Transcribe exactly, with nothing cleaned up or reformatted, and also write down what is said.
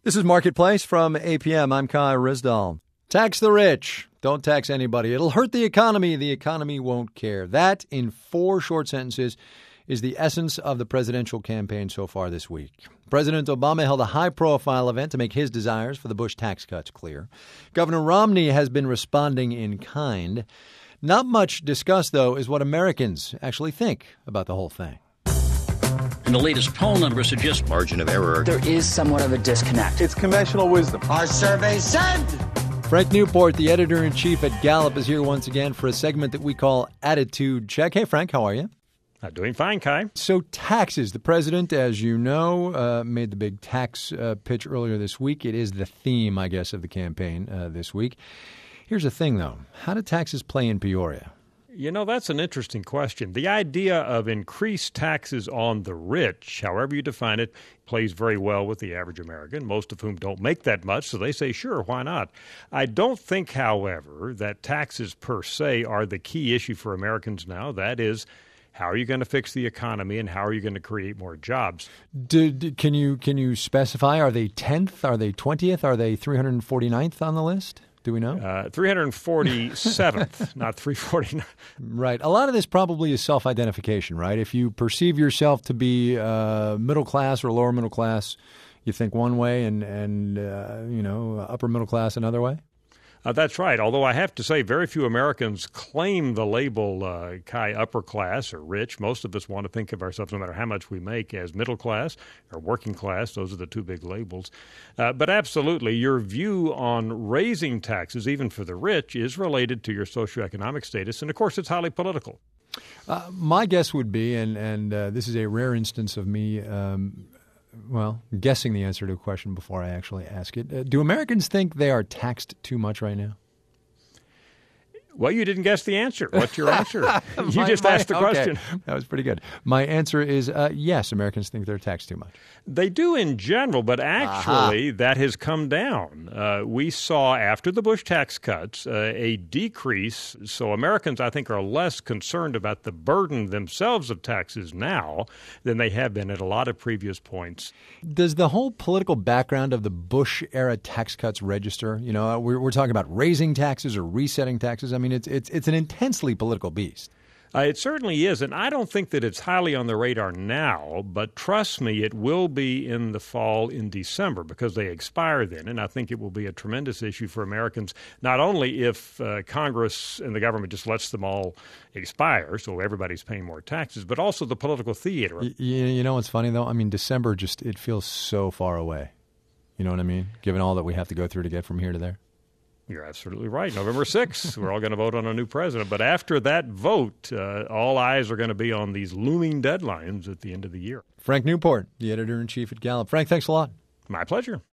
This is Marketplace from A P M. I'm Kai Rizdal. Tax the rich. Don't tax anybody. It'll hurt the economy. The economy won't care. That, in four short sentences, is the essence of the presidential campaign so far this week. President Obama held a high-profile event to make his desires for the Bush tax cuts clear. Governor Romney has been responding in kind. Not much discussed, though, is what Americans actually think about the whole thing. And the latest poll numbers suggest margin of error. There is somewhat of a disconnect. It's conventional wisdom. Our survey said. Frank Newport, the editor-in-chief at Gallup, is here once again for a segment that we call Attitude Check. Hey, Frank, how are you? I'm doing fine, Kai. So taxes. The president, as you know, uh, made the big tax uh, pitch earlier this week. It is the theme, I guess, of the campaign uh, this week. Here's the thing, though. How do taxes play in Peoria? You know, that's an interesting question. The idea of increased taxes on the rich, however you define it, plays very well with the average American, most of whom don't make that much, so they say, sure, why not? I don't think, however, that taxes per se are the key issue for Americans now. That is, how are you going to fix the economy and how are you going to create more jobs? Do, do, can you can you specify, are they tenth, are they twentieth, are they three hundred forty-ninth on the list? Do we know? Uh, three hundred forty-seventh, not three hundred forty-nine. Right. A lot of this probably is self-identification, right? If you perceive yourself to be uh, middle class or lower middle class, you think one way, and, and uh, you know, upper middle class another way? Uh, that's right. Although I have to say very few Americans claim the label uh, Kai upper class or rich. Most of us want to think of ourselves, no matter how much we make, as middle class or working class. Those are the two big labels. Uh, but absolutely, your view on raising taxes, even for the rich, is related to your socioeconomic status. And, of course, it's highly political. Uh, my guess would be, and, and uh, this is a rare instance of me um, well, guessing the answer to a question before I actually ask it. Uh, do Americans think they are taxed too much right now? Well, you didn't guess the answer. What's your answer? you my, just my, asked the okay. question. That was pretty good. My answer is uh, yes, Americans think they're taxed too much. They do in general, but actually uh-huh. that has come down. Uh, we saw after the Bush tax cuts uh, a decrease. So Americans, I think, are less concerned about the burden themselves of taxes now than they have been at a lot of previous points. Does the whole political background of the Bush-era tax cuts register? You know, we're, we're talking about raising taxes or resetting taxes. I mean, it's it's it's an intensely political beast. Uh, it certainly is, and I don't think that it's highly on the radar now, but trust me, it will be in the fall in December because they expire then, and I think it will be a tremendous issue for Americans, not only if uh, Congress and the government just lets them all expire, so everybody's paying more taxes, but also the political theater. Y- you know what's funny, though? I mean, December just, it feels so far away. You know what I mean? Given all that we have to go through to get from here to there. You're absolutely right. November sixth, we're all going to vote on a new president. But after that vote, uh, all eyes are going to be on these looming deadlines at the end of the year. Frank Newport, the editor-in-chief at Gallup. Frank, thanks a lot. My pleasure.